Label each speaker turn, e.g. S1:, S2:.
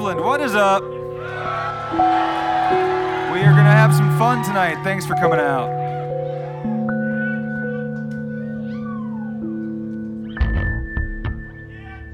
S1: Cleveland, what is up? We are going to have some fun tonight. Thanks for coming out.